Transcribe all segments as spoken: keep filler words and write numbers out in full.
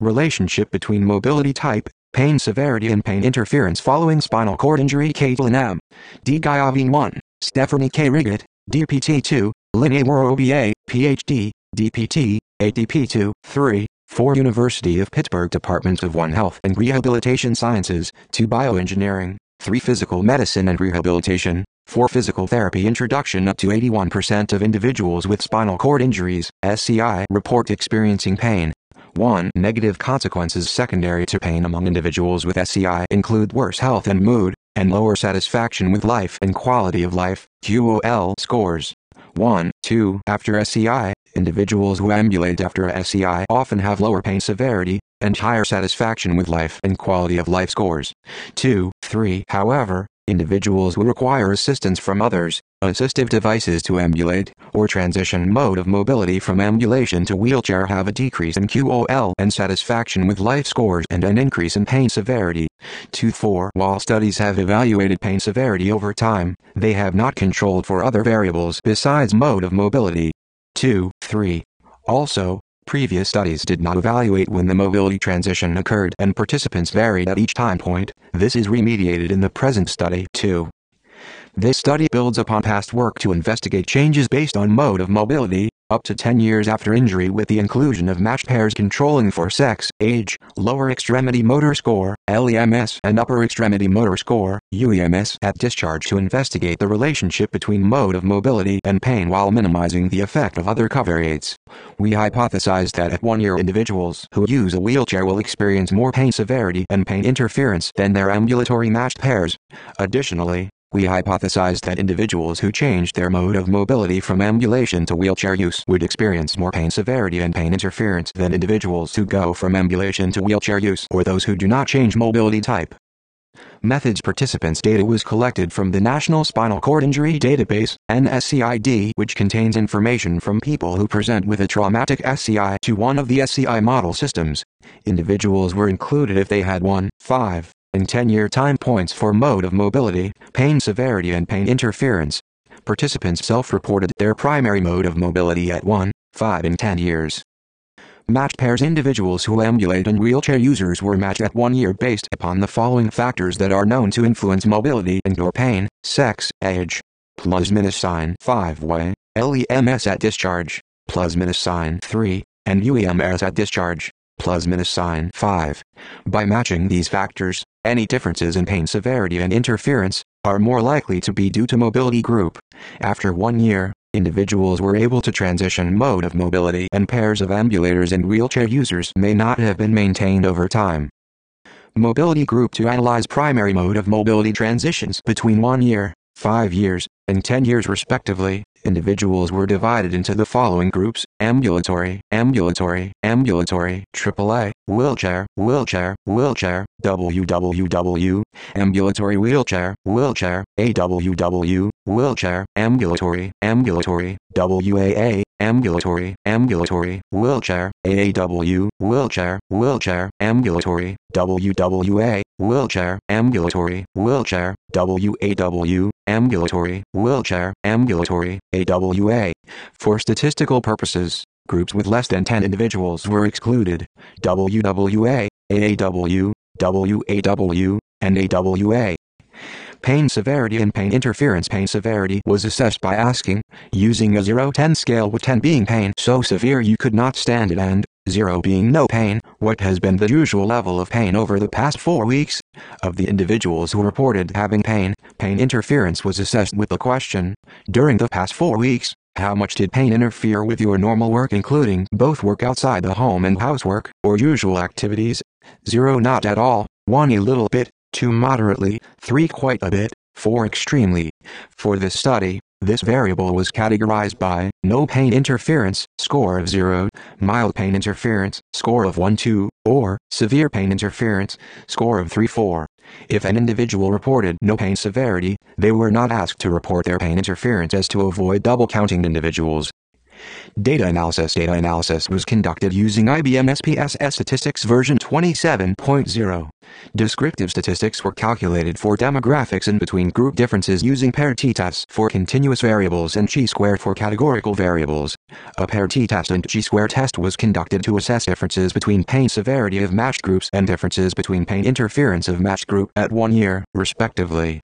Relationship between mobility type, pain severity and pain interference following spinal cord injury. Caitlin M. D. Guyavine one, Stephanie K. Riggett, D P T two, Lynn A. Waro B A, P H D, D P T, A D P two, three, four University of Pittsburgh Department of one Health and Rehabilitation Sciences, two Bioengineering, three Physical Medicine and Rehabilitation, four Physical Therapy. Introduction. Up to eighty-one percent of individuals with spinal cord injuries, S C I, report experiencing pain. one Negative consequences secondary to pain among individuals with S C I include worse health and mood, and lower satisfaction with life and quality of life, Q O L scores. one two After S C I, individuals who ambulate after a S C I often have lower pain severity, and higher satisfaction with life and quality of life scores. two three However, individuals who require assistance from others, assistive devices to ambulate, or transition mode of mobility from ambulation to wheelchair have a decrease in Q O L and satisfaction with life scores and an increase in pain severity. two four While studies have evaluated pain severity over time, they have not controlled for other variables besides mode of mobility. two three Also, previous studies did not evaluate when the mobility transition occurred and participants varied at each time point. This is remediated in the present study. two This study builds upon past work to investigate changes based on mode of mobility, up to ten years after injury, with the inclusion of matched pairs controlling for sex, age, lower extremity motor score, L E M S, and upper extremity motor score, U E M S, at discharge to investigate the relationship between mode of mobility and pain while minimizing the effect of other cover aids. We hypothesized that at one year individuals who use a wheelchair will experience more pain severity and pain interference than their ambulatory matched pairs. Additionally, we hypothesized that individuals who changed their mode of mobility from ambulation to wheelchair use would experience more pain severity and pain interference than individuals who go from ambulation to wheelchair use or those who do not change mobility type. Methods. Participants' data was collected from the National Spinal Cord Injury Database, N S C I D, which contains information from people who present with a traumatic S C I to one of the S C I model systems. Individuals were included if they had one, five, and ten-year time points for mode of mobility, pain severity and pain interference. Participants self-reported their primary mode of mobility at one, five and ten years. Matched pairs. Individuals who ambulate and wheelchair users were matched at one year based upon the following factors that are known to influence mobility and/or pain: sex, age, plus minus sign five way, L E M S at discharge, plus minus sign three, and U E M S at discharge, plus minus sign five. By matching these factors, any differences in pain severity and interference are more likely to be due to mobility group. After one year, individuals were able to transition mode of mobility, and pairs of ambulators and wheelchair users may not have been maintained over time. Mobility group. To analyze primary mode of mobility transitions between one year, five years, and ten years respectively, individuals were divided into the following groups: ambulatory, ambulatory, ambulatory, triple A, wheelchair, wheelchair, wheelchair, W W W, ambulatory wheelchair, wheelchair, A W W, wheelchair, ambulatory, ambulatory, W A A, ambulatory, ambulatory, wheelchair, A A W, wheelchair, wheelchair, ambulatory, W W A, wheelchair, ambulatory, wheelchair, W A W, ambulatory, wheelchair, ambulatory, A W A. For statistical purposes, groups with less than ten individuals were excluded: W W A, A A W, W A W, and A W A. Pain severity and pain interference. Pain severity was assessed by asking, using a zero to ten scale, with ten being pain so severe you could not stand it and zero being no pain, what has been the usual level of pain over the past four weeks. Of the individuals who reported having pain, pain interference was assessed with the question, during the past four weeks, how much did pain interfere with your normal work, including both work outside the home and housework, or usual activities? zero Not at all, one a little bit, two moderately, three quite a bit, four extremely. For this study, this variable was categorized by no pain interference, score of zero, mild pain interference, score of one two, or severe pain interference, score of three four. If an individual reported no pain severity, they were not asked to report their pain interference as to avoid double counting individuals. Data analysis Data analysis was conducted using I B M S P S S Statistics version twenty-seven point zero. Descriptive statistics were calculated for demographics and between group differences using paired t-tests for continuous variables and chi-square for categorical variables. A paired t-test and chi-square test was conducted to assess differences between pain severity of matched groups and differences between pain interference of matched group at one year, respectively.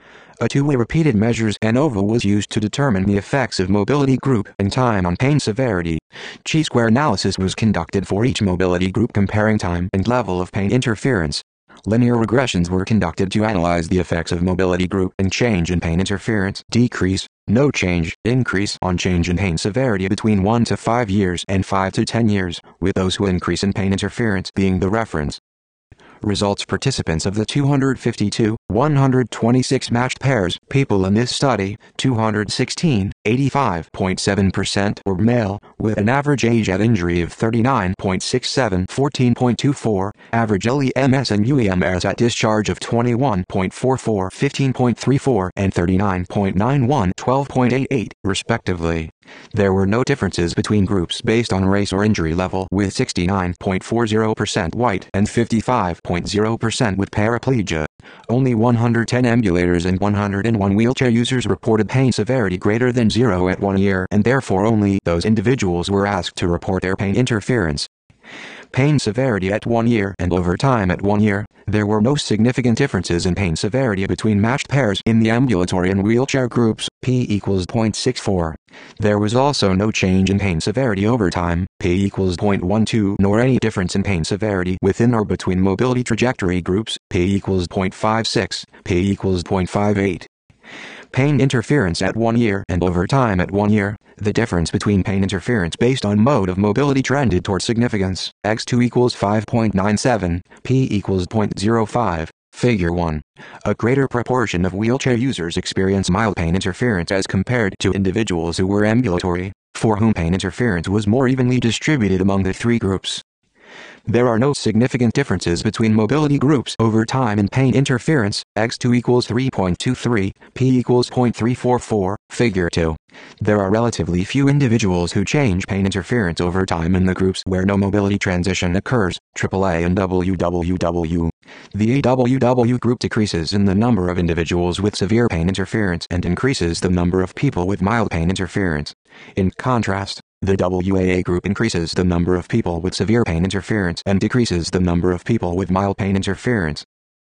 A two-way repeated measures ANOVA was used to determine the effects of mobility group and time on pain severity. Chi-square analysis was conducted for each mobility group comparing time and level of pain interference. Linear regressions were conducted to analyze the effects of mobility group and change in pain interference, decrease, no change, increase on change in pain severity between one to five years and five to ten years, with those who increase in pain interference being the reference. Results Participants of the two hundred fifty-two, one hundred twenty-six matched pairs, people in this study, two hundred sixteen, eighty-five point seven percent were male, with an average age at injury of thirty-nine point six seven, fourteen point two four, average L E M S and U E M S at discharge of twenty-one point four four, fifteen point three four, and thirty-nine point nine one, twelve point eight eight, respectively. There were no differences between groups based on race or injury level, with sixty-nine point four zero percent white and fifty-five point zero percent with paraplegia. Only one hundred ten ambulators and one hundred one wheelchair users reported pain severity greater than zero at one year, and therefore only those individuals were asked to report their pain interference. Pain severity at one year and over time at one year, there were no significant differences in pain severity between matched pairs in the ambulatory and wheelchair groups, p equals zero point six four. There was also no change in pain severity over time, p equals zero point one two, nor any difference in pain severity within or between mobility trajectory groups, p equals zero point five six, p equals zero point five eight. Pain interference at one year and over time at one year, the difference between pain interference based on mode of mobility trended toward significance, x two equals five point nine seven, p equals zero point zero five. Figure one. A greater proportion of wheelchair users experience mild pain interference as compared to individuals who were ambulatory, for whom pain interference was more evenly distributed among the three groups. There are no significant differences between mobility groups over time in pain interference, x two equals three point two three, p equals zero point three four four, figure two. There are relatively few individuals who change pain interference over time in the groups where no mobility transition occurs, triple A and W W W. The A W W group decreases in the number of individuals with severe pain interference and increases the number of people with mild pain interference. In contrast, the W A A group increases the number of people with severe pain interference and decreases the number of people with mild pain interference.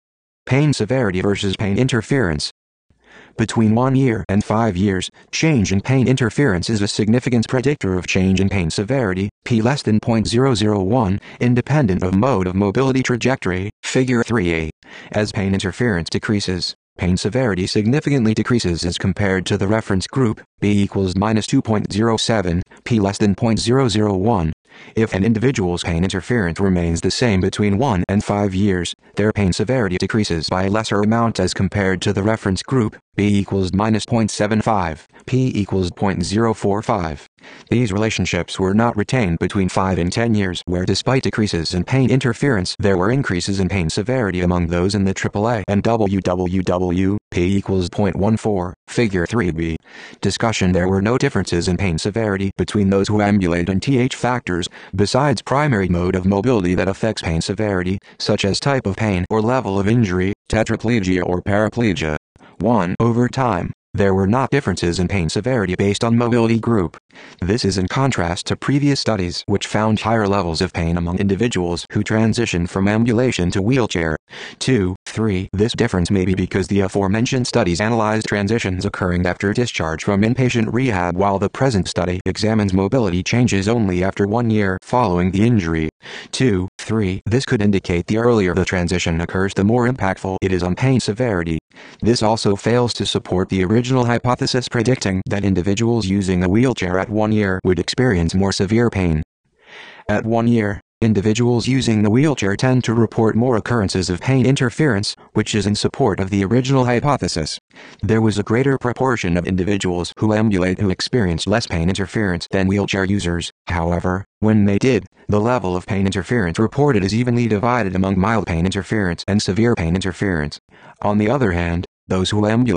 Pain severity versus pain interference. Between one year and five years, change in pain interference is a significant predictor of change in pain severity, p less than zero point zero zero one, independent of mode of mobility trajectory, figure three A. As pain interference decreases, pain severity significantly decreases as compared to the reference group, b equals minus two point zero seven, p less than zero point zero zero one. If an individual's pain interference remains the same between one and five years, their pain severity decreases by a lesser amount as compared to the reference group, b equals minus zero point seven five, p equals zero point zero four five. These relationships were not retained between five and ten years, where despite decreases in pain interference, there were increases in pain severity among those in the triple A and W W W, p equals zero point one four, figure three B. Discussion. There were no differences in pain severity between those who ambulate and T H factors, besides primary mode of mobility that affects pain severity, such as type of pain or level of injury, tetraplegia or paraplegia. one. Over time, there were not differences in pain severity based on mobility group. This is in contrast to previous studies which found higher levels of pain among individuals who transitioned from ambulation to wheelchair. two. three. This difference may be because the aforementioned studies analyzed transitions occurring after discharge from inpatient rehab, while the present study examines mobility changes only after one year following the injury. two. three. This could indicate the earlier the transition occurs, the more impactful it is on pain severity. This also fails to support the original hypothesis predicting that individuals using a wheelchair at one year would experience more severe pain. At one year, individuals using the wheelchair tend to report more occurrences of pain interference, which is in support of the original hypothesis. There was a greater proportion of individuals who ambulate who experienced less pain interference than wheelchair users. However, when they did, the level of pain interference reported is evenly divided among mild pain interference and severe pain interference. On the other hand, those who ambulate,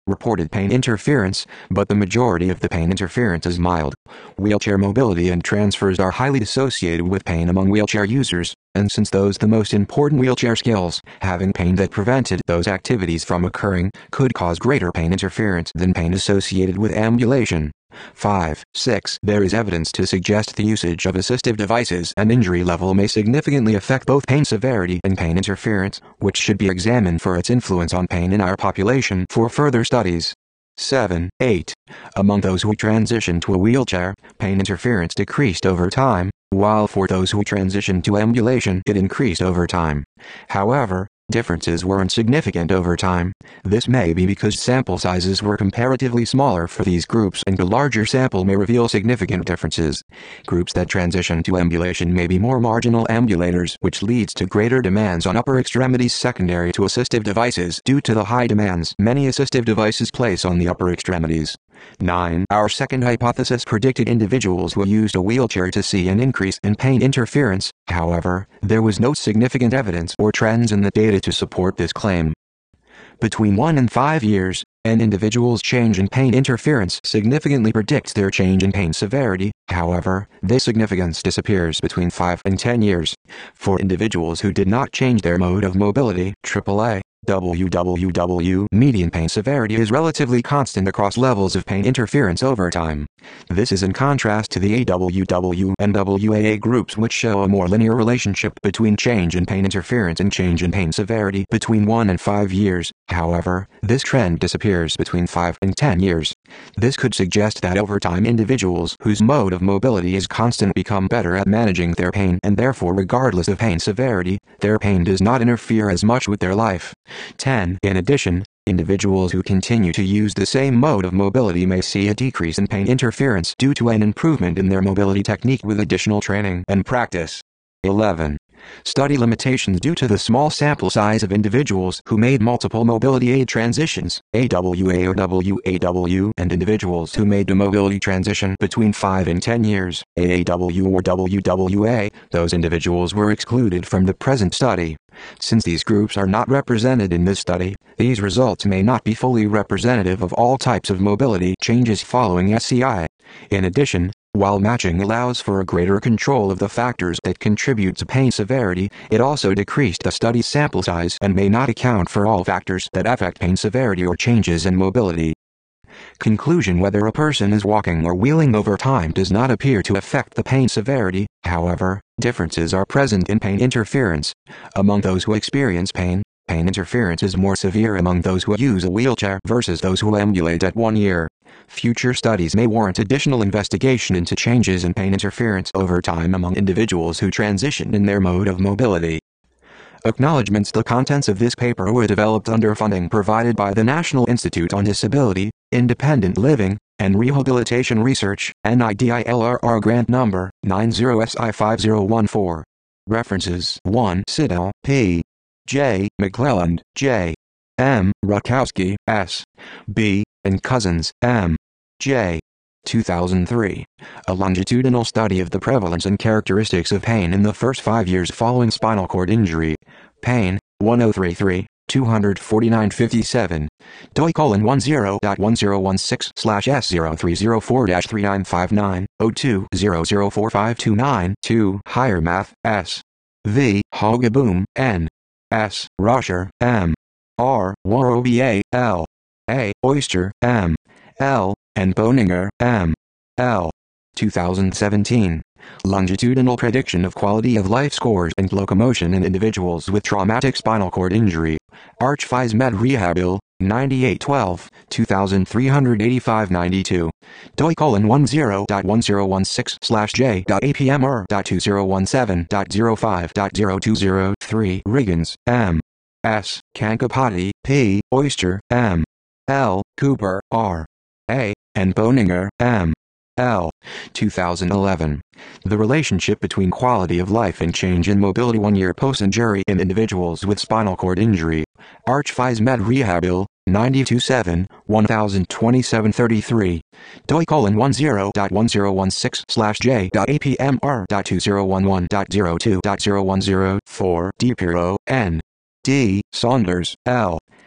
reported pain interference, but the majority of the pain interference is mild. Wheelchair mobility and transfers are highly associated with pain among wheelchair users, and since those the most important wheelchair skills, having pain that prevented those activities from occurring could cause greater pain interference than pain associated with ambulation. five. six. There is evidence to suggest the usage of assistive devices and injury level may significantly affect both pain severity and pain interference, which should be examined for its influence on pain in our population for further studies. seven. eight. Among those who transitioned to a wheelchair, pain interference decreased over time, while for those who transitioned to ambulation it increased over time. However, differences were insignificant over time. This may be because sample sizes were comparatively smaller for these groups and a larger sample may reveal significant differences. Groups that transition to ambulation may be more marginal ambulators, which leads to greater demands on upper extremities secondary to assistive devices due to the high demands many assistive devices place on the upper extremities. nine. Our second hypothesis predicted individuals who used a wheelchair to see an increase in pain interference. However, there was no significant evidence or trends in the data to support this claim. Between one and five years, an individual's change in pain interference significantly predicts their change in pain severity. However, this significance disappears between five and ten years. For individuals who did not change their mode of mobility, triple A, W W W median pain severity is relatively constant across levels of pain interference over time. This is in contrast to the A W W and W A A groups, which show a more linear relationship between change in pain interference and change in pain severity between one and five years. However, this trend disappears between five and ten years. This could suggest that over time individuals whose mode of mobility is constant become better at managing their pain, and therefore regardless of pain severity, their pain does not interfere as much with their life. ten. In addition, individuals who continue to use the same mode of mobility may see a decrease in pain interference due to an improvement in their mobility technique with additional training and practice. eleven. Study limitations due to the small sample size of individuals who made multiple mobility aid transitions, A W A or W A W, and individuals who made the mobility transition between five and ten years, A A W or W W A. Those individuals were excluded from the present study. Since these groups are not represented in this study, these results may not be fully representative of all types of mobility changes following S C I. In addition, while matching allows for a greater control of the factors that contribute to pain severity, it also decreased the study's sample size and may not account for all factors that affect pain severity or changes in mobility. Conclusion: whether a person is walking or wheeling over time does not appear to affect the pain severity. However, differences are present in pain interference. Among those who experience pain, pain interference is more severe among those who use a wheelchair versus those who ambulate at one year. Future studies may warrant additional investigation into changes in pain interference over time among individuals who transition in their mode of mobility. Acknowledgements: the contents of this paper were developed under funding provided by the National Institute on Disability, Independent Living, and Rehabilitation Research, N I D I L R R grant number nine zero S I five zero one four. References: one. Siddell, P. J. McClelland, J. M. Rutkowski, S. B. and Cousins, M. J. two thousand three. A longitudinal study of the prevalence and characteristics of pain in the first five years following spinal cord injury. Pain, one oh three three, two forty-nine fifty-seven. doi colon ten dot ten sixteen slash S zero three zero four dash three nine five nine oh two zero zero four five two nine two. Higher Math, S. V. Hogeboom, N. S. Roscher, M. R. Waroba, L. A. Oyster, M. L. and Boninger, M. L. two thousand seventeen. Longitudinal prediction of quality of life scores and locomotion in individuals with traumatic spinal cord injury. ArchFiz Med Rehabil, ninety-eight twelve, two thousand three hundred eighty-five ninety-two. doi colon ten dot ten sixteen slash J dot A P M R dot two thousand seventeen dot oh five dot zero two zero three. Riggins, M. S. Kankapati, P. Oyster, M. L. Cooper, R. A. and Boninger, M. L. two thousand eleven. The relationship between quality of life and change in mobility one year post-injury in individuals with spinal cord injury. ArchFiz Med Rehabil, ninety-two seven, ten twenty-seven thirty-three. doi colon ten dot ten sixteen slash J dot A P M R dot two thousand eleven dot zero two dot zero one zero four. DiPiero, N. D. Saunders, L.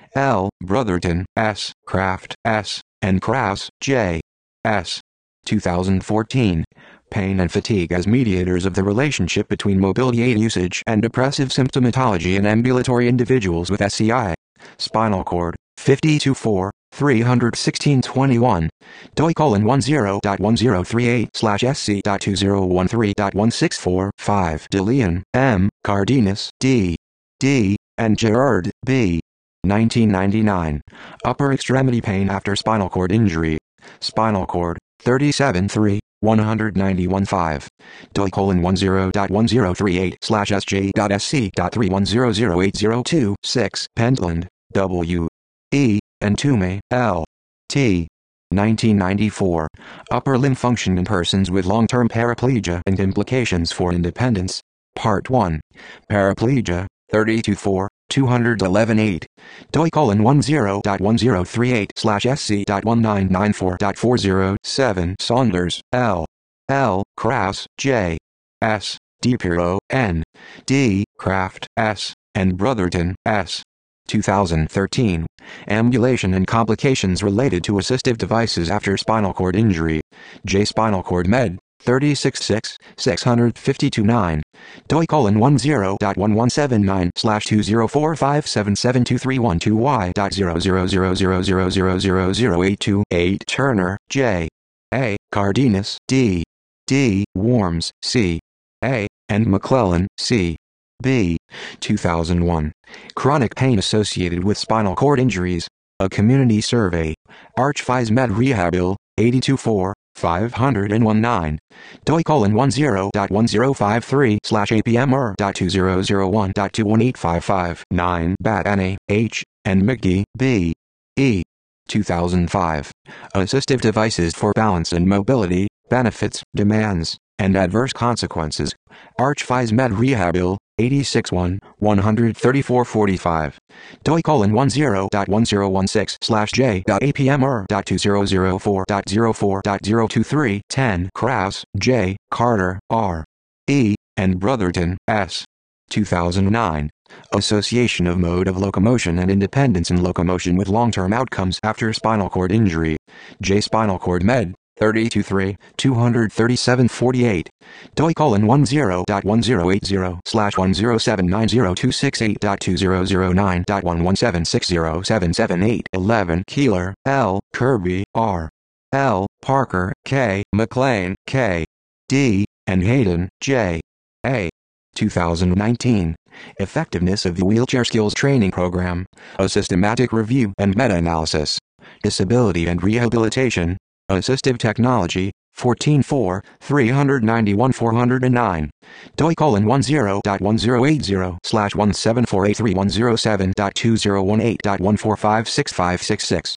L. Brotherton, S. Kraft, S. and Krause, J. S. two thousand fourteen. Pain and fatigue as mediators of the relationship between mobility aid usage and depressive symptomatology in ambulatory individuals with S C I. Spinal cord, fifty-two four, three sixteen twenty-one. doi colon ten dot ten thirty-eight slash sc dot two zero one three dot one six four five. DeLeon, M., Cardenas, D. D., and Gerard, B. nineteen ninety-nine. Upper extremity pain after spinal cord injury. Spinal cord, thirty-seven three, one ninety-one five. doi colon ten dot ten thirty-eight slash sj dot sc dot three one zero zero eight zero two six. Pentland, W. E. and Toomey, L. T. nineteen ninety-four. Upper limb function in persons with long-term paraplegia and implications for independence. Part one. Paraplegia, thirty-two four, two eleven eight. doi colon ten dot ten thirty-eight slash sc dot nineteen ninety-four dot four zero seven. Saunders, L. L. Krause, J. S. DiPiero, N. D. Kraft, S. and Brotherton, S. two thousand thirteen. Ambulation and complications related to assistive devices after spinal cord injury. J. Spinal Cord Med, thirty-six six, six fifty-two nine. doi colon ten dot eleven seventy-nine slash two zero four five seven seven two three one two y dot zero zero zero zero zero zero zero zero eight two eight. Turner, J. A. Cardenas, D. D. Worms, C. A. and McClellan, C. B. two thousand one. Chronic pain associated with spinal cord injuries. A community survey. Archphys Med Rehabil, eighty-two four, five oh nine. doi colon ten dot ten fifty-three slash apmr dot two zero zero one dot two one eight five five nine. Batane, H. and McGee, B. E. two thousand five. Assistive devices for balance and mobility, benefits, demands, and adverse consequences. Archphys Med Rehabil, eighty-six one, one thirty-four forty-five. doi colon ten dot ten sixteen slash j dot apmr dot two zero zero four dot zero four dot zero two three ten. Krause, J. Carter, R. E. and Brotherton, S. two thousand nine. Association of Mode of Locomotion and Independence in Locomotion with Long-Term Outcomes After Spinal Cord Injury. J. Spinal Cord Med, thirty-two three, two thirty-seven forty-eight. doi colon ten dot ten eighty slash ten seven nine zero two six eight dot two zero zero nine dot one one seven six zero seven seven eight eleven. Keeler, L. Kirby, R. L. Parker, K. McLean, K. D. and Hayden, J. A. two thousand nineteen. Effectiveness of the Wheelchair Skills Training Program. A systematic review and meta-analysis. Disability and rehabilitation. Assistive technology, fourteen four, three ninety-one four oh nine. doi colon ten dot ten eighty slash one seven four eight three one zero seven dot two zero one eight dot one four five six five six six.